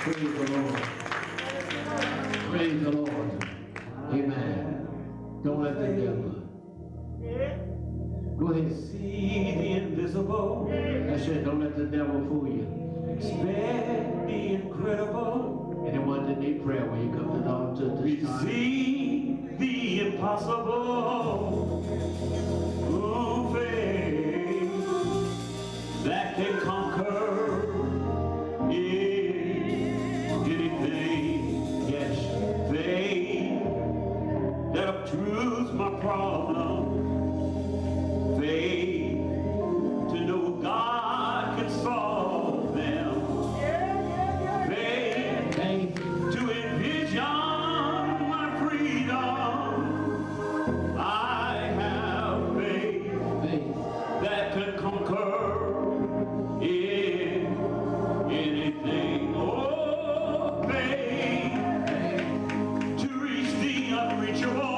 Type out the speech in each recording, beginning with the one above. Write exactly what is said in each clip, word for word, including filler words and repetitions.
Praise the Lord. Praise the Lord. Amen. Don't let the devil. Go ahead. See the invisible. That's it. Don't let the devil fool you. Expect the incredible. Anyone that need prayer when you come to the altar this time. Receive the impossible. Through faith that can conquer anything. Yes, faith that obtrudes my problem. Faith to know God can solve them. Faith, faith to envision my freedom. I have faith, faith that can conquer in anything. Oh, faith, faith to reach the unreachable.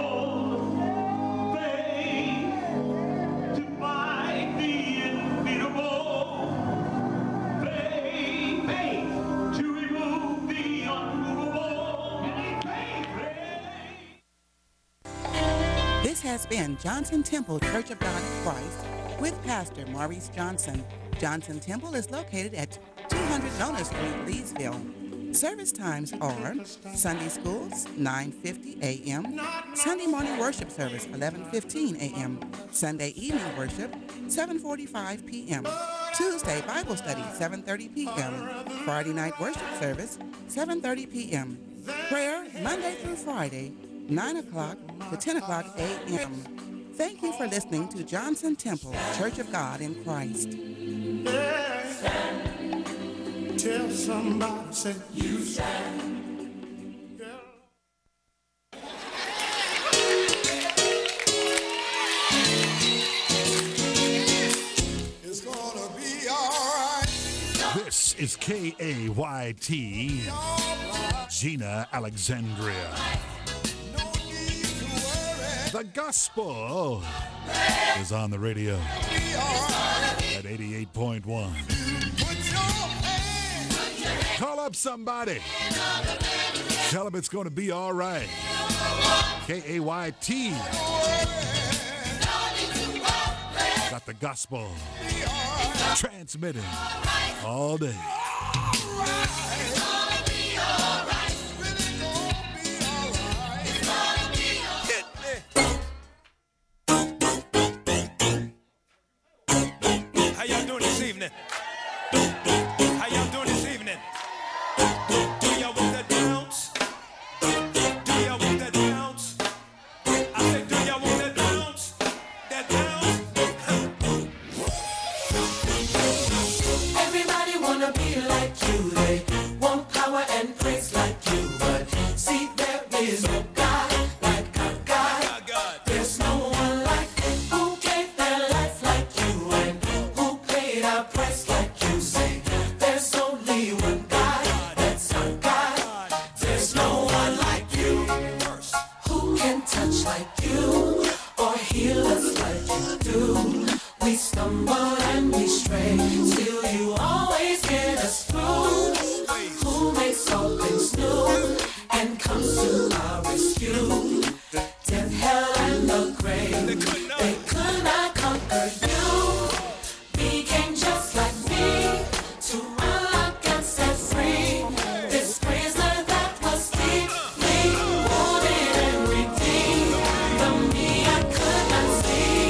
This has been Johnson Temple Church of God in Christ with Pastor Maurice Johnson. Johnson Temple is located at two hundred Nona Street, Leesville. Service times are Sunday schools, nine fifty a m Sunday morning worship service, eleven fifteen a m Sunday evening worship, seven forty-five p m Tuesday Bible study, seven thirty p m Friday night worship service, seven thirty p m Prayer, Monday through Friday, nine o'clock to ten o'clock a m Thank you for listening to Johnson Temple, Church of God in Christ. Tell somebody, say, you stand. It's gonna be all right. This is K A Y T, Gina Alexandria. The gospel is on the radio at eighty-eight point one. Call up somebody. Tell them it's going to be all right. K A Y T. Got the gospel transmitting all day. How y'all doing this evening? How y'all doing this evening? Do y'all want that bounce? Do y'all want that bounce? I said, do y'all want that bounce? That bounce? Everybody wanna be like you. They want power and praise like you. But see, there is no God like our God. There's no one like who gave their life like you and who paid our price like you. Say, there's only one God, that's our God. There's no one like you. Who can touch like you or heal us like you do? We stumble and we stray, still you always get us through. Who makes all things new and comes to our rescue? Death, hell, and the grave, they could not conquer you. Became just like me to unlock and set free this prisoner that was deeply wounded and redeemed. The me I could not see.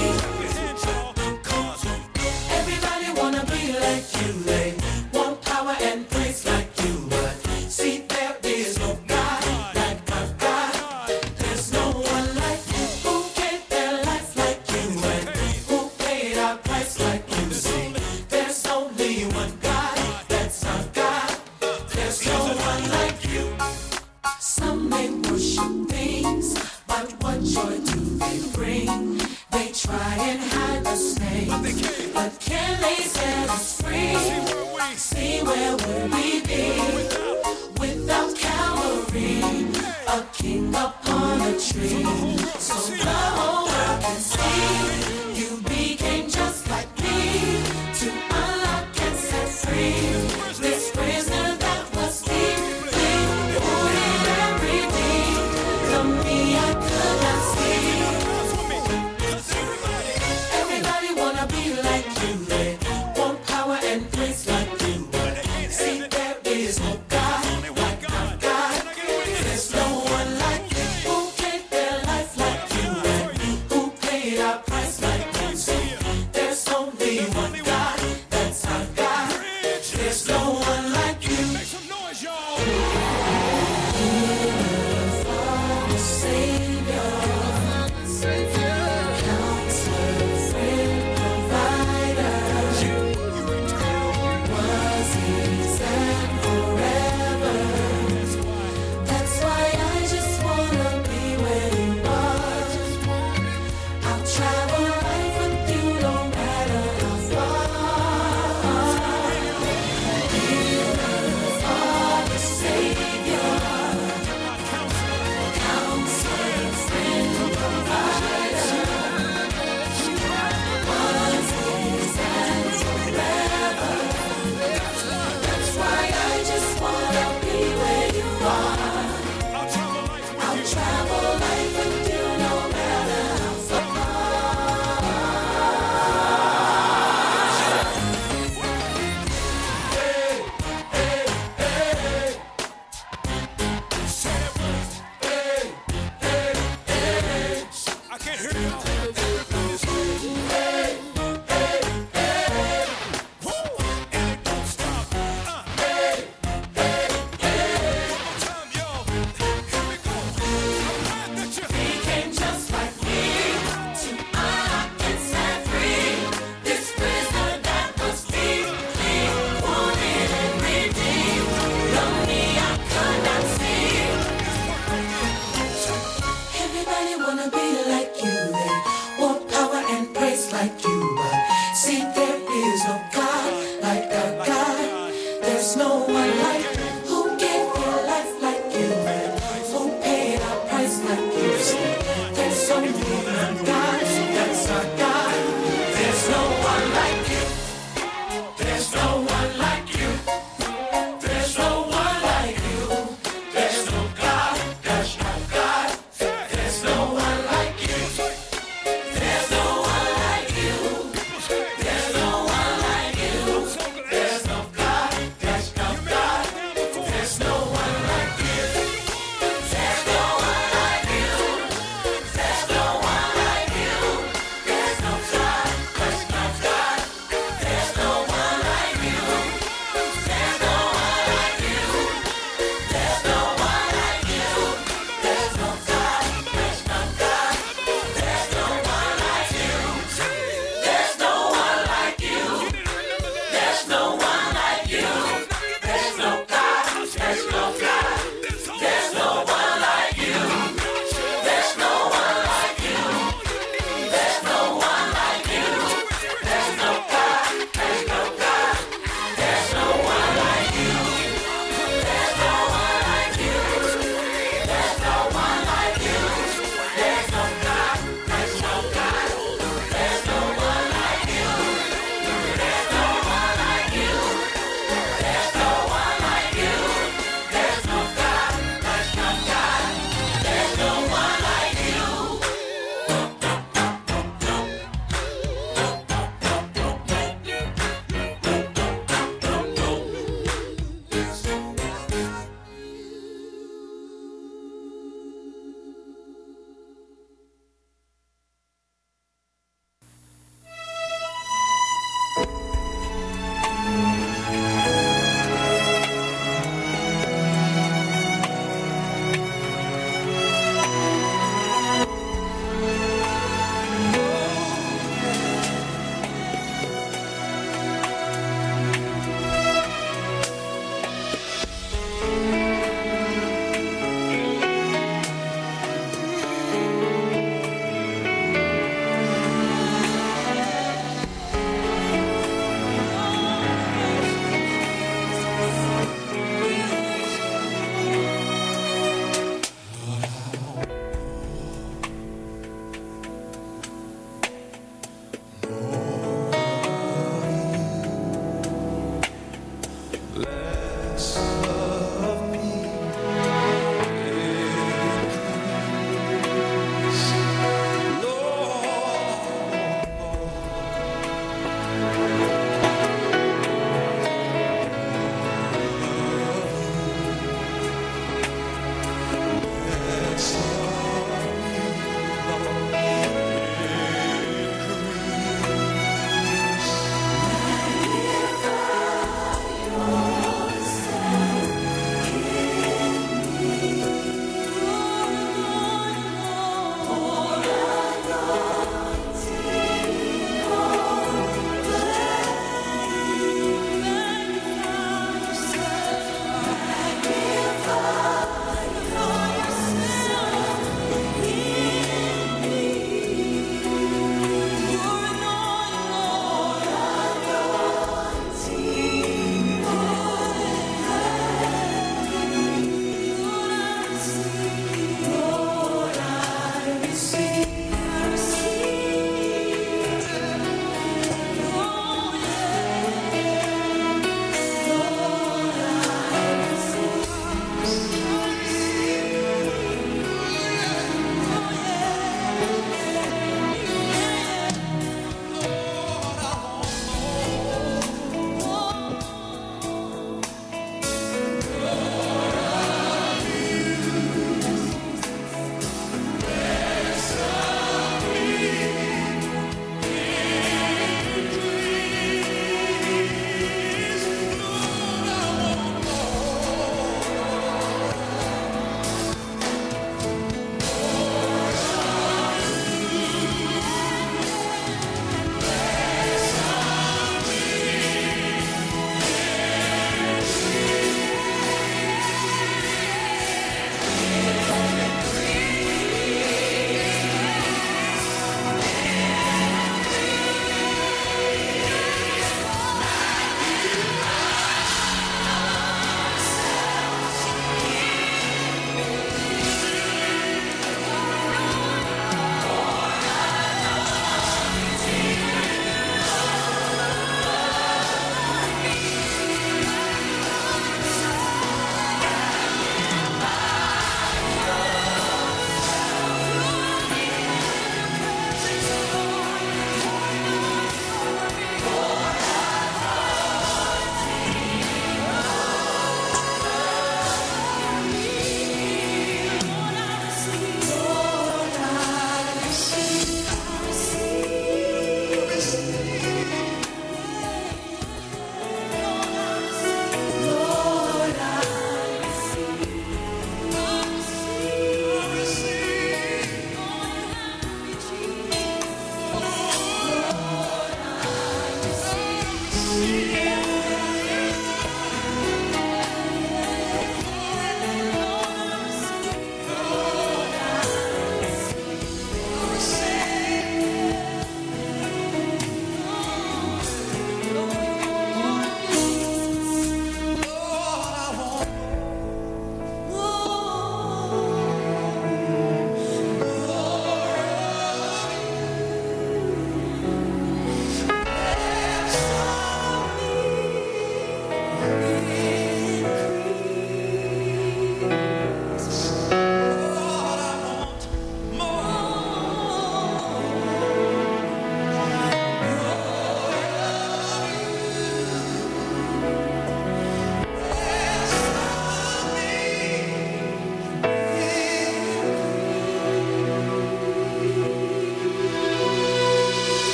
Everybody wanna be like you. They want power and praise like you. But see, there is no God like our God. There's no one like you who gave their life like you and who paid our price like you. See, there's only one God, that's our God. There's no one like you. Some may worship things, but what joy do they bring? They try and hide the snake, but can they set us free? See where we're